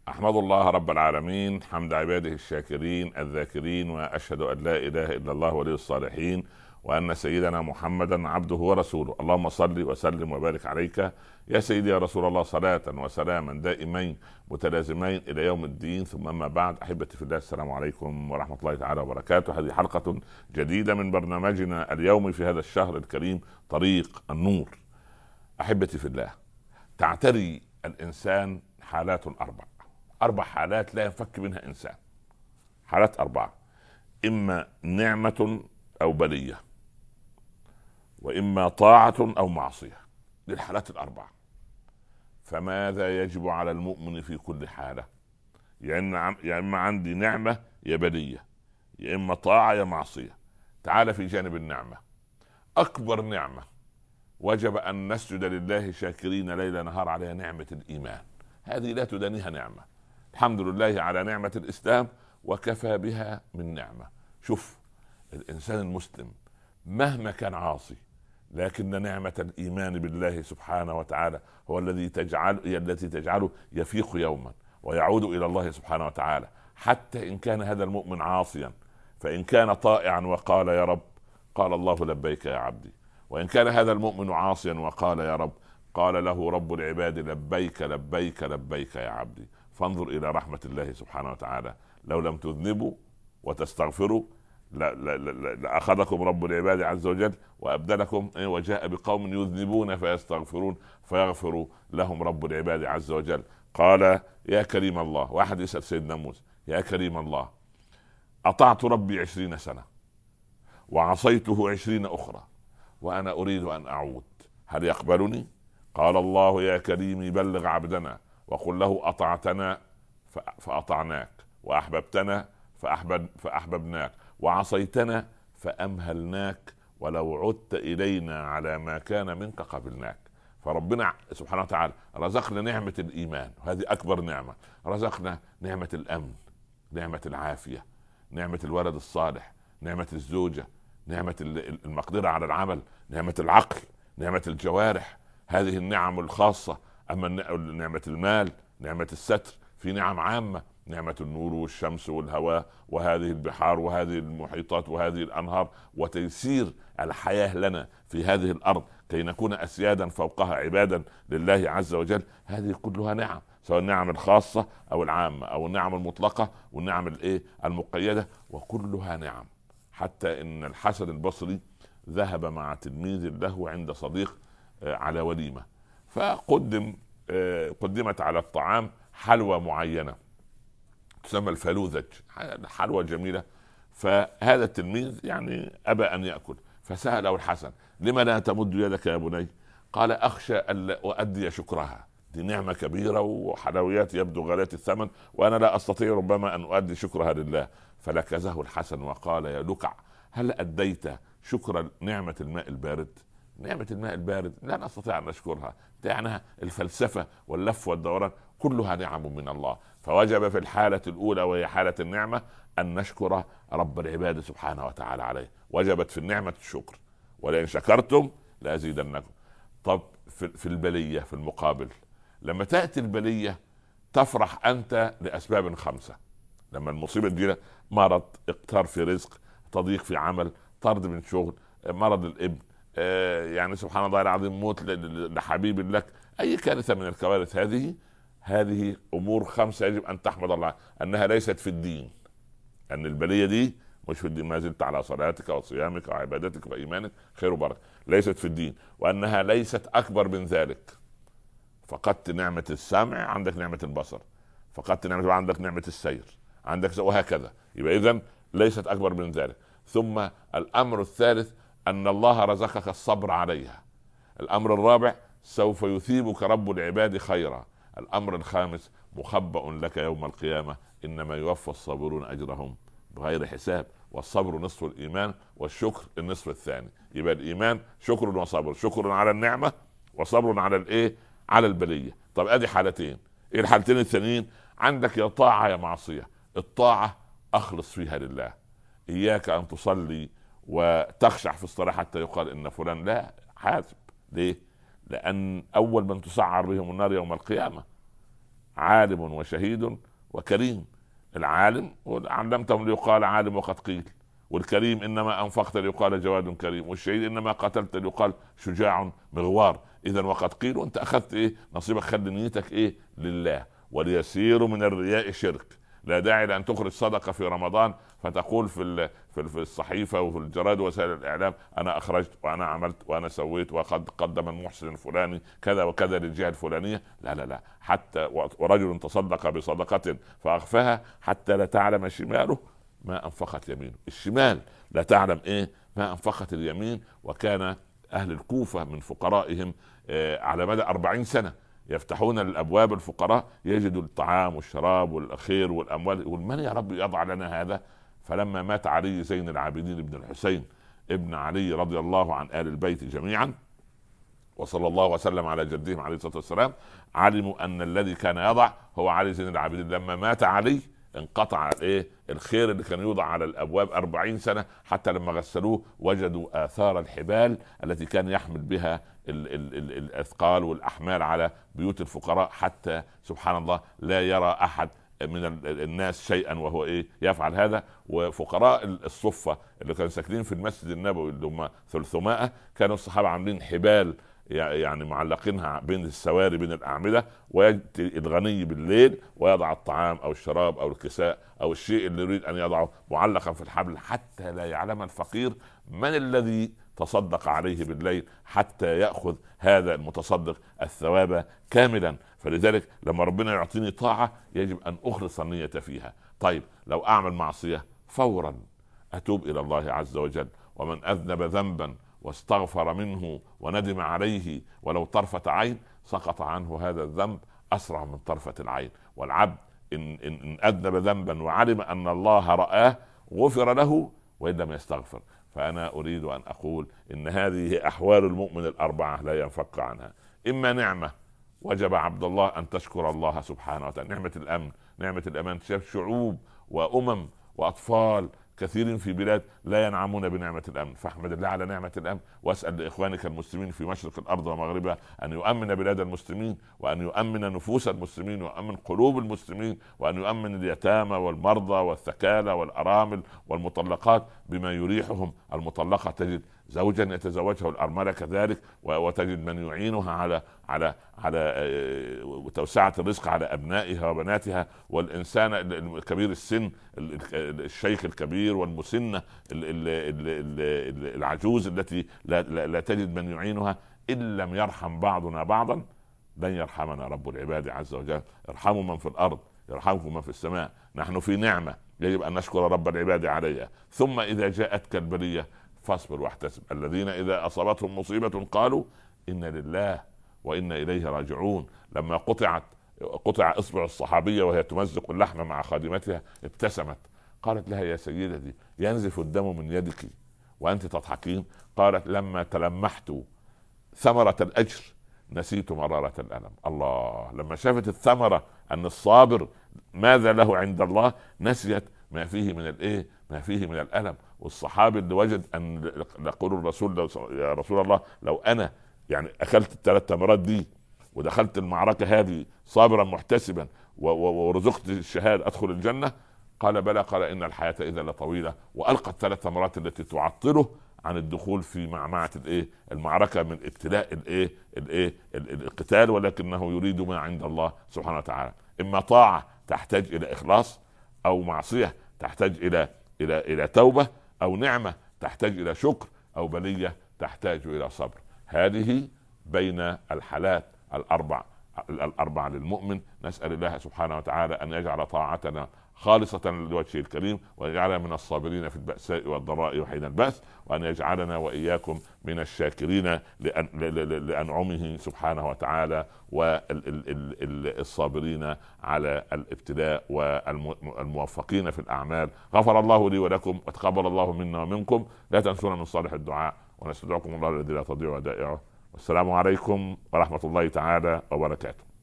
أحمد الله رب العالمين حمد عباده الشاكرين الذاكرين، وأشهد أن لا إله إلا الله ولي الصالحين، وأن سيدنا محمدا عبده ورسوله. اللهم صل وسلم وبارك عليك يا سيدي يا رسول الله، صلاة وسلاما دائمين متلازمين إلى يوم الدين. ثم أما بعد، أحبتي في الله، السلام عليكم ورحمة الله تعالى وبركاته. هذه حلقة جديدة من برنامجنا اليومي في هذا الشهر الكريم، طريق النور. أحبتي في الله، تعتري الإنسان حالات أربع حالات لا ينفك منها إنسان. حالات أربعة: إما نعمة أو بلية، وإما طاعة أو معصية. دي الحالات الأربعة. فماذا يجب على المؤمن في كل حالة؟ يا إما عندي نعمة يا بلية، يا إما طاعة يا معصية. تعال في جانب النعمة. أكبر نعمة وجب أن نسجد لله شاكرين ليل نهار عليها نعمة الإيمان. هذه لا تدانيها نعمة. الحمد لله على نعمة الإسلام، وكفى بها من نعمة. شوف، الإنسان المسلم مهما كان عاصي، لكن نعمة الإيمان بالله سبحانه وتعالى هي التي تجعله يفيق يوما ويعود إلى الله سبحانه وتعالى. حتى إن كان هذا المؤمن عاصيا، فإن كان طائعا وقال يا رب، قال الله لبيك يا عبدي. وإن كان هذا المؤمن عاصيا وقال يا رب، قال له رب العباد لبيك لبيك لبيك يا عبدي. فانظر إلى رحمة الله سبحانه وتعالى. لو لم تذنبوا وتستغفروا لأخذكم رب العباد عز وجل وأبدلكم وجاء بقوم يذنبون فيستغفرون فيغفر لهم رب العباد عز وجل. قال يا كريم الله، واحد يسأل سيدنا موسى: يا كريم الله، أطعت ربي 20 سنة وعصيته 20 أخرى، وأنا أريد أن أعود، هل يقبلني؟ قال الله: يا كريم بلغ عبدنا وقل له أطعتنا فأطعناك، وأحببتنا فأحببناك، وعصيتنا فأمهلناك، ولو عدت إلينا على ما كان منك قبلناك. فربنا سبحانه وتعالى رزقنا نعمة الإيمان، وهذه أكبر نعمة. رزقنا نعمة الأمن، نعمة العافية، نعمة الولد الصالح، نعمة الزوجة، نعمة المقدرة على العمل، نعمة العقل، نعمة الجوارح. هذه النعم الخاصة. أما نعمة المال، نعمة الستر، في نعم عامة: نعمة النور والشمس والهواء وهذه البحار وهذه المحيطات وهذه الأنهار، وتيسير الحياة لنا في هذه الأرض كي نكون أسيادا فوقها عبادا لله عز وجل. هذه كلها نعم، سواء النعم الخاصة أو العامة أو النعم المطلقة والنعم المقيدة، وكلها نعم. حتى إن الحسن البصري ذهب مع تلميذ له عند صديق على وليمة، قدمت على الطعام حلوى معينة تسمى الفلوذج، حلوى جميلة. فهذا التلميذ أبى أن يأكل، فسأله الحسن: لما لا تمد يدك يا بني؟ قال: أخشى ألا أؤدي شكرها، دي نعمة كبيرة وحلويات يبدو غالية الثمن، وأنا لا أستطيع ربما أن أؤدي شكرها لله. فلكزه الحسن وقال: يا لكع، هل أديت شكر نعمة الماء البارد؟ نعمة الماء البارد لا نستطيع أن نشكرها، يعني الفلسفة واللف والدوران كلها نعم من الله. فوجب في الحالة الأولى وهي حالة النعمة أن نشكر رب العباد سبحانه وتعالى عليه. وجبت في النعمة الشكر، ولئن شكرتم لأزيدنكم. طب في البلية في المقابل، لما تأتي البلية تفرح أنت لأسباب 5. لما المصيبة تجينا: مرض، اقتار في رزق، تضييق في عمل، طرد من شغل، مرض الابن، سبحان الله العظيم، موت لحبيب لك، أي كارثة من الكوارث. هذه أمور 5 يجب أن تحمد الله أنها ليست في الدين. أن البلية دي مش في الدين، ما زلت على صلاتك وصيامك وعبادتك وإيمانك خير وبركة، ليست في الدين. وأنها ليست أكبر من ذلك. فقدت نعمة السمع، عندك نعمة البصر. فقدت نعمة، عندك نعمة السير، عندك، وهكذا. يبقى إذن ليست أكبر من ذلك. ثم الأمر الثالث أن الله رزقك الصبر عليها. الأمر الرابع: سوف يثيبك رب العباد خيرا. الأمر الخامس: مخبأ لك يوم القيامة، إنما يوفى الصابرون أجرهم بغير حساب. والصبر نصف الإيمان، والشكر النصف الثاني. يبقى الإيمان شكر وصبر، شكر على النعمة وصبر على البلية. طب ادي حالتين. ايه الحالتين الثانيين؟ عندك يا طاعة يا معصية. الطاعة اخلص فيها لله، اياك ان تصلي وتخشع في الصلاة حتى يقال ان فلان، لا، حاسب. ليه؟ لان اول من تسعر بهم النار يوم القيامة عالم وشهيد وكريم. العالم علمتهم ليقال عالم وقد قيل، والكريم انما انفقت ليقال جواد كريم، والشهيد انما قتلت ليقال شجاع مغوار. اذا وقد قيل، وانت اخذت ايه نصيبك، خلي نيتك ايه لله. وليسير من الرياء شرك. لا داعي لان تخرج صدقه في رمضان فتقول في الصحيفه وفي الجرائد ووسائل الاعلام انا اخرجت وانا عملت وانا سويت وقد قدم المحسن الفلاني كذا وكذا للجهه الفلانيه. لا لا لا، حتى ورجل تصدق بصدقه فاخفاها حتى لا تعلم شماله ما انفقت يمينه. الشمال لا تعلم ايه ما انفقت اليمين. وكان اهل الكوفه من فقرائهم على مدى 40 سنه يفتحون الابواب الفقراء يجدوا الطعام والشراب والخير والاموال، يقول من يا رب يضع لنا هذا. فلما مات علي زين العابدين بن الحسين ابن علي رضي الله عن آل البيت جميعا، وصلى الله وسلم على جدهم عليه الصلاة والسلام، علموا ان الذي كان يضع هو علي زين العابدين. لما مات علي انقطع الخير اللي كان يوضع على الابواب 40 سنه، حتى لما غسلوه وجدوا اثار الحبال التي كان يحمل بها الاثقال والاحمال على بيوت الفقراء، حتى سبحان الله لا يرى احد من الناس شيئا وهو يفعل هذا. وفقراء الصفه اللي كانوا ساكنين في المسجد النبوي اللي هم 300 كانوا الصحابه عاملين حبال يعني معلقينها بين السواري بين الأعمدة، ويأتي الغني بالليل ويضع الطعام أو الشراب أو الكساء أو الشيء اللي يريد أن يضعه معلقا في الحبل، حتى لا يعلم الفقير من الذي تصدق عليه بالليل، حتى يأخذ هذا المتصدق الثواب كاملا. فلذلك لما ربنا يعطيني طاعة يجب أن أخلص النية فيها. طيب لو أعمل معصية فورا أتوب إلى الله عز وجل. ومن أذنب ذنبا واستغفر منه وندم عليه ولو طرفة عين سقط عنه هذا الذنب أسرع من طرفة العين. والعبد إن أذنب ذنبا وعلم أن الله رآه غفر له وإن لم يستغفر. فأنا أريد أن أقول إن هذه أحوال المؤمن الأربعة لا ينفك عنها. إما نعمة وجب عبد الله أن تشكر الله سبحانه وتعالى، نعمة الأمن، نعمة الأمان. شاف شعوب وأمم وأطفال كثير في بلاد لا ينعمون بنعمة الأمن، فاحمد الله على نعمة الأمن، واسأل لإخوانك المسلمين في مشرق الأرض ومغربها أن يؤمن بلاد المسلمين، وأن يؤمن نفوس المسلمين، ويؤمن قلوب المسلمين، وأن يؤمن اليتامى والمرضى والثكالى والأرامل والمطلقات بما يريحهم. المطلقة تجد زوجا يتزوجها، والأرملة كذلك، وتجد من يعينها على توسعة الرزق على أبنائها وبناتها. والإنسان الكبير السن، الشيخ الكبير والمسنة العجوز التي لا تجد من يعينها. إن لم يرحم بعضنا بعضا لن يرحمنا رب العباد عز وجل. ارحموا من في الأرض يرحمكم من في السماء. نحن في نعمة يجب أن نشكر رب العباد عليها. ثم إذا جاءتك البلية فاصبر واحتسب. الذين إذا أصابتهم مصيبة قالوا إنا لله وإنا إليه راجعون. لما قطع إصبع الصحابية وهي تمزق اللحم مع خادمتها ابتسمت، قالت لها يا سيدتي ينزف الدم من يدك وأنت تضحكين؟ قالت لما تلمحت ثمرة الأجر نسيت مرارة الألم. الله، لما شافت الثمرة أن الصابر ماذا له عند الله نسيت ما فيه من ما فيه من الألم. والصحابي اللي وجد أن يقول الرسول يا رسول الله لو أنا يعني أكلت الثلاث تمرات دي ودخلت المعركة هذه صابرا محتسبا ورزقت الشهادة أدخل الجنة؟ قال بلى. قال إن الحياة إذا لطويلة. وألقى الثلاث تمرات التي تعطله عن الدخول في معمعة المعركة من ابتلاء القتال، ولكنه يريد ما عند الله سبحانه وتعالى. إما طاعة تحتاج إلى إخلاص، أو معصية تحتاج إلى توبة، أو نعمة تحتاج إلى شكر، أو بلية تحتاج إلى صبر. هذه بين الحالات الأربع للمؤمن. نسأل الله سبحانه وتعالى أن يجعل طاعتنا خالصة لوجهه الكريم، ويجعلنا من الصابرين في البأساء والضراء وحين البأس، وأن يجعلنا وإياكم من الشاكرين لأنعمه سبحانه وتعالى، والصابرين على الابتلاء والموفقين في الأعمال. غفر الله لي ولكم وتقبل الله منا ومنكم. لا تنسونا من صالح الدعاء، ونستودعكم الله الذي لا تضيع ودائعه. والسلام عليكم ورحمة الله تعالى وبركاته.